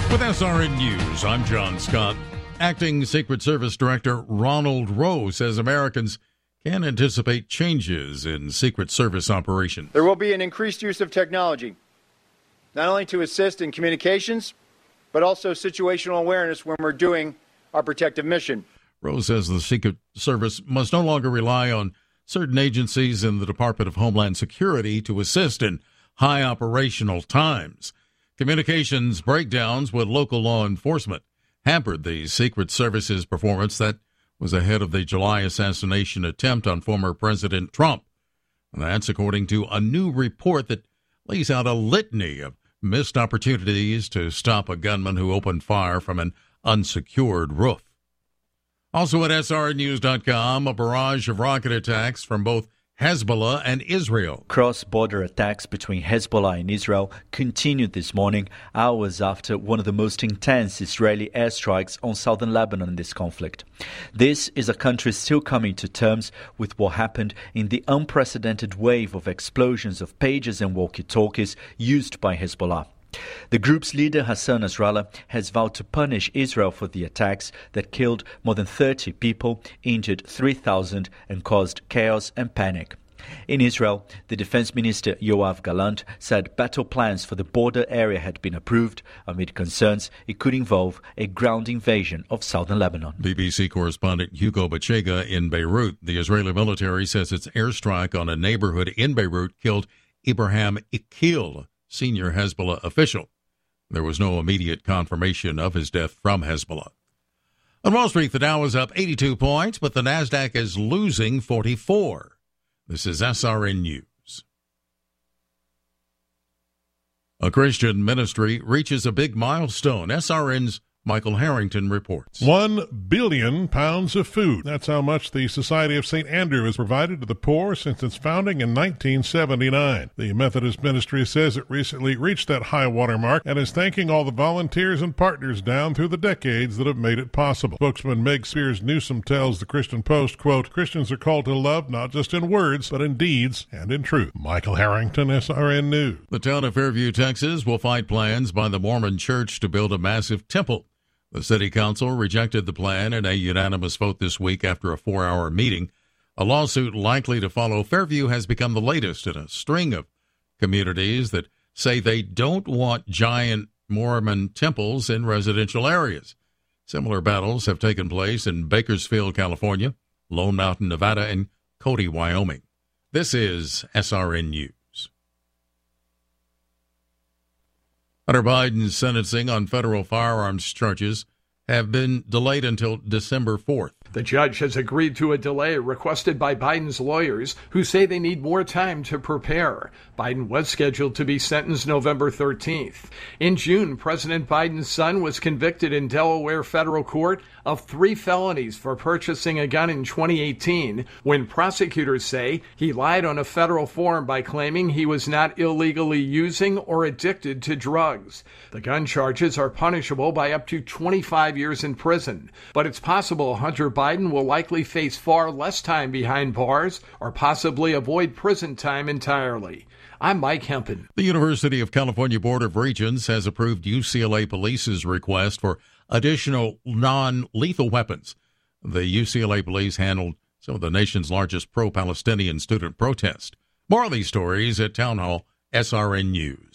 With SRN News, I'm John Scott. Acting Secret Service Director Ronald Rowe says Americans can anticipate changes in Secret Service operations. There will be an increased use of technology, not only to assist in communications, but also situational awareness when we're doing our protective mission. Rowe says the Secret Service must no longer rely on certain agencies in the Department of Homeland Security to assist in high operational times. Communications breakdowns with local law enforcement hampered the Secret Service's performance that was ahead of the July assassination attempt on former President Trump. And that's according to a new report that lays out a litany of missed opportunities to stop a gunman who opened fire from an unsecured roof. Also at srnews.com, a barrage of rocket attacks from both Hezbollah and Israel. Cross-border attacks between Hezbollah and Israel continued this morning, hours after one of the most intense Israeli airstrikes on southern Lebanon in this conflict. This is a country still coming to terms with what happened in the unprecedented wave of explosions of pagers and walkie-talkies used by Hezbollah. The group's leader, Hassan Nasrallah, has vowed to punish Israel for the attacks that killed more than 30 people, injured 3,000, and caused chaos and panic. In Israel, the defense minister Yoav Gallant said battle plans for the border area had been approved amid concerns it could involve a ground invasion of southern Lebanon. BBC correspondent Hugo Bachega in Beirut. The Israeli military says its airstrike on a neighborhood in Beirut killed Ibrahim Ikil, senior Hezbollah official. There was no immediate confirmation of his death from Hezbollah. On Wall Street, the Dow is up 82 points, but the Nasdaq is losing 44. This is SRN News. A Christian ministry reaches a big milestone. SRN's Michael Harrington reports. 1 billion pounds of food. That's how much the Society of St. Andrew has provided to the poor since its founding in 1979. The Methodist ministry says it recently reached that high water mark and is thanking all the volunteers and partners down through the decades that have made it possible. Spokesman Meg Spears Newsom tells the Christian Post, quote, Christians are called to love not just in words, but in deeds and in truth. Michael Harrington, SRN News. The town of Fairview, Texas will fight plans by the Mormon Church to build a massive temple. The city council rejected the plan in a unanimous vote this week after a 4-hour meeting. A lawsuit likely to follow. Fairview has become the latest in a string of communities that say they don't want giant Mormon temples in residential areas. Similar battles have taken place in Bakersfield, California, Lone Mountain, Nevada, and Cody, Wyoming. This is SRN News. Hunter Biden's sentencing on federal firearms charges have been delayed until December 4th. The judge has agreed to a delay requested by Biden's lawyers, who say they need more time to prepare. Biden was scheduled to be sentenced November 13th. In June, President Biden's son was convicted in Delaware federal court of 3 felonies for purchasing a gun in 2018, when prosecutors say he lied on a federal form by claiming he was not illegally using or addicted to drugs. The gun charges are punishable by up to 25 years in prison, but it's possible Hunter Biden will likely face far less time behind bars or possibly avoid prison time entirely. I'm Mike Hempen. The University of California Board of Regents has approved UCLA Police's request for additional non-lethal weapons. The UCLA Police handled some of the nation's largest pro-Palestinian student protest. More of these stories at Town Hall SRN News.